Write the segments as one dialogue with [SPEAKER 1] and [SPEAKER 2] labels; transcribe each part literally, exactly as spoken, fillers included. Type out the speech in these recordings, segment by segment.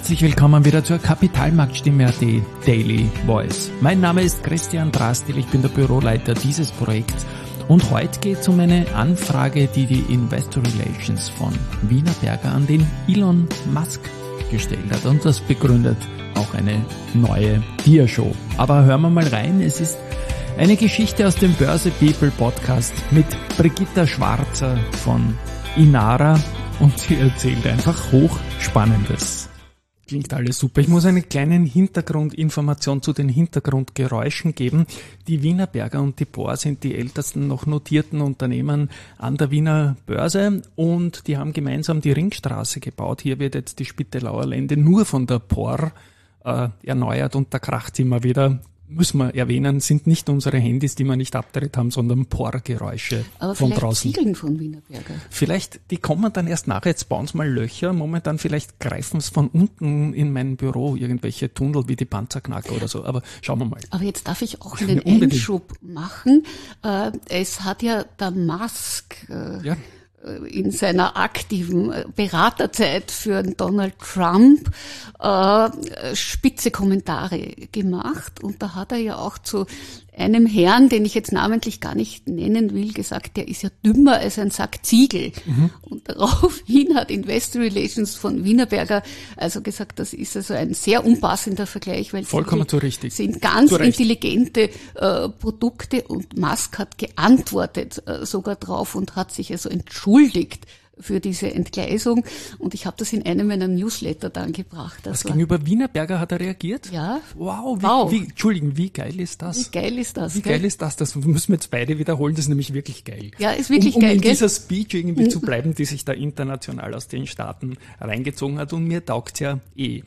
[SPEAKER 1] Herzlich willkommen wieder zur Kapitalmarktstimme punkt at Daily Voice. Mein Name ist Christian Drastil, ich bin der Büroleiter dieses Projekts und heute geht es um eine Anfrage, die die Investor Relations von Wienerberger an den Elon Musk gestellt hat, und das begründet auch eine neue Dia-Show. Aber hören wir mal rein, es ist eine Geschichte aus dem Börse People Podcast mit Brigitta Schwarzer von Inara und sie erzählt einfach Hochspannendes. Klingt alles super. Ich muss eine kleine Hintergrundinformation zu den Hintergrundgeräuschen geben. Die Wienerberger und die P O R sind die ältesten noch notierten Unternehmen an der Wiener Börse und die haben gemeinsam die Ringstraße gebaut. Hier wird jetzt die Spittelauer Lände nur von der P O R äh, erneuert und da kracht's immer wieder. Müssen wir erwähnen, sind nicht unsere Handys, die wir nicht abgedreht haben, sondern P O R-Geräusche von draußen.
[SPEAKER 2] Ziegeln von Wienerberger.
[SPEAKER 1] Vielleicht, die kommen dann erst nachher, jetzt bauen sie mal Löcher. Momentan vielleicht greifen es von unten in mein Büro, irgendwelche Tunnel wie die Panzerknacker oder so. Aber schauen wir mal.
[SPEAKER 2] Aber jetzt darf ich auch einen Einschub machen. Äh, es hat ja der Musk äh, ja. in seiner aktiven Beraterzeit für Donald Trump äh, spitze Kommentare gemacht. Und da hat er ja auch zu einem Herrn, den ich jetzt namentlich gar nicht nennen will, gesagt, der ist ja dümmer als ein Sack Ziegel. Mhm. Und daraufhin hat Investor Relations von Wienerberger also gesagt, das ist also ein sehr unpassender Vergleich, weil
[SPEAKER 1] vollkommen zu richtig.
[SPEAKER 2] Sind ganz intelligente äh, Produkte, und Musk hat geantwortet äh, sogar drauf und hat sich also entschuldigt für diese Entgleisung, und ich habe das in einem meiner Newsletter dann gebracht.
[SPEAKER 1] Das Was gegenüber Wienerberger hat er reagiert?
[SPEAKER 2] Ja.
[SPEAKER 1] Wow, wie,
[SPEAKER 2] wow.
[SPEAKER 1] Wie, Entschuldigen, wie geil ist das?
[SPEAKER 2] Wie geil ist das?
[SPEAKER 1] Wie
[SPEAKER 2] gell?
[SPEAKER 1] geil ist das? Das müssen wir jetzt beide wiederholen, das ist nämlich wirklich geil.
[SPEAKER 2] Ja, ist wirklich
[SPEAKER 1] um, um
[SPEAKER 2] geil,
[SPEAKER 1] in
[SPEAKER 2] gell?
[SPEAKER 1] dieser Speech irgendwie zu bleiben, die sich da international aus den Staaten reingezogen hat, und mir taugt's ja eh.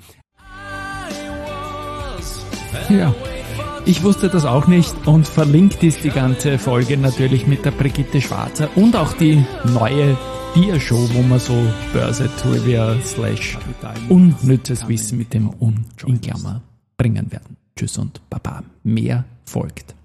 [SPEAKER 1] Ja. Ich wusste das auch nicht, und verlinkt ist die ganze Folge natürlich mit der Brigitte Schwarzer und auch die neue Dia-Show, wo man so Börse-Trivia slash unnützes Wissen mit dem Un in Klammer bringen werden. Tschüss und Baba. Mehr folgt.